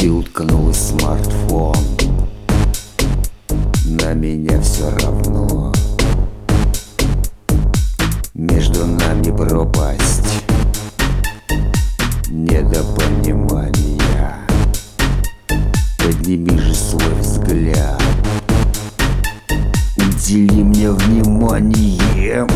Ты уткнулась в смартфон, на меня все равно. Между нами пропасть, недопонимания. Подними же свой взгляд, удели мне внимание.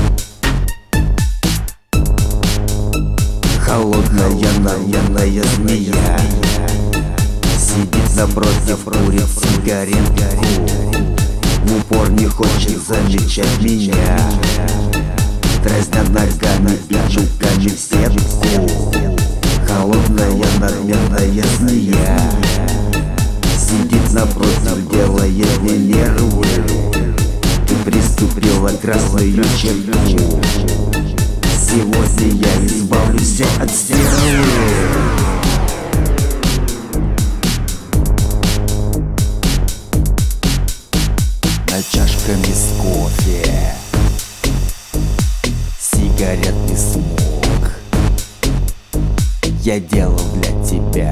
Холодная наемная змея сидит напротив, курит сигаретку. В упор не хочет замечать меня, дразня ногами и чулками в сетку. Холодная надменная змея сидит напротив, делает мне нервы. Ты приступила красную черту. Сегодня я избавлюсь от стервы. На чашками с кофе, сигаретный смог я делал для тебя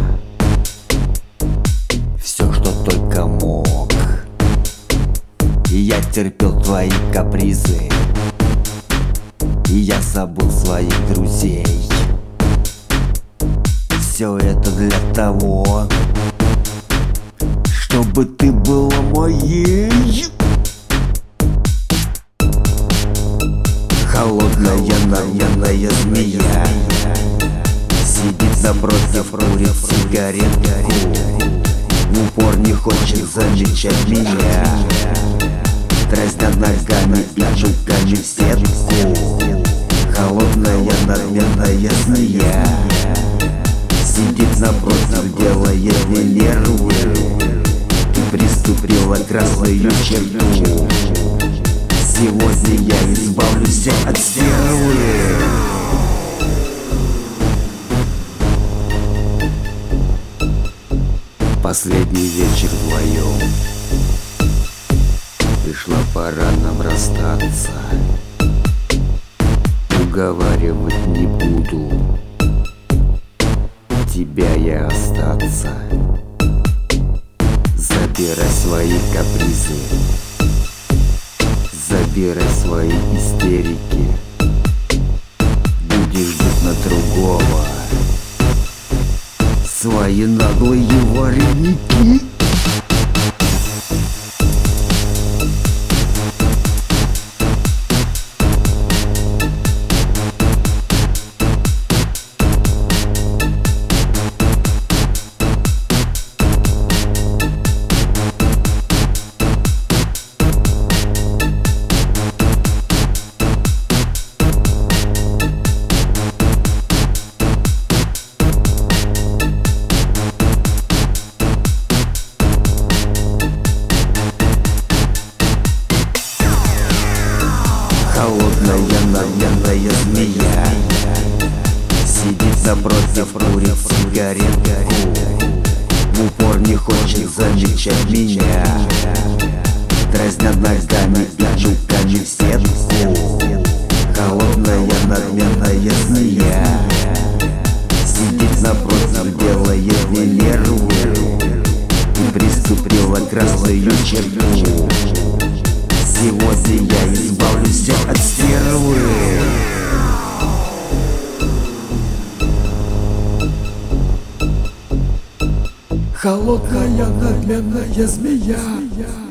все, что только мог. И я терпел твои капризы, и я забыл своих друзей. Все это для того, чтобы ты была моей. Холодная надменная змея сидит напротив, курит сигаретку. В упор не хочет замечать меня, дразня ногами и чулками в сетку. Холодная надменная змея сидит напротив, делает мне нервы. Ты приступила красную черту. Сегодня я избавлюсь от стервы. Последний вечер вдвоем, пришла пора нам расстаться. Уговаривать не буду, тебя я остаться. Забирай свои капризы, забирай свои истерики. Будешь ждать на другого свои наглые вареники. Холодная надменная змея сидит напротив, курит сигаретку. В упор не хочет замечать меня, дразня ногами и чулками в сетку. Холодная надменная змея сидит напротив, делает мне нервы. Ты приступила красную черту. Сегодня я избавлюсь от стервы. Холодная надменная змея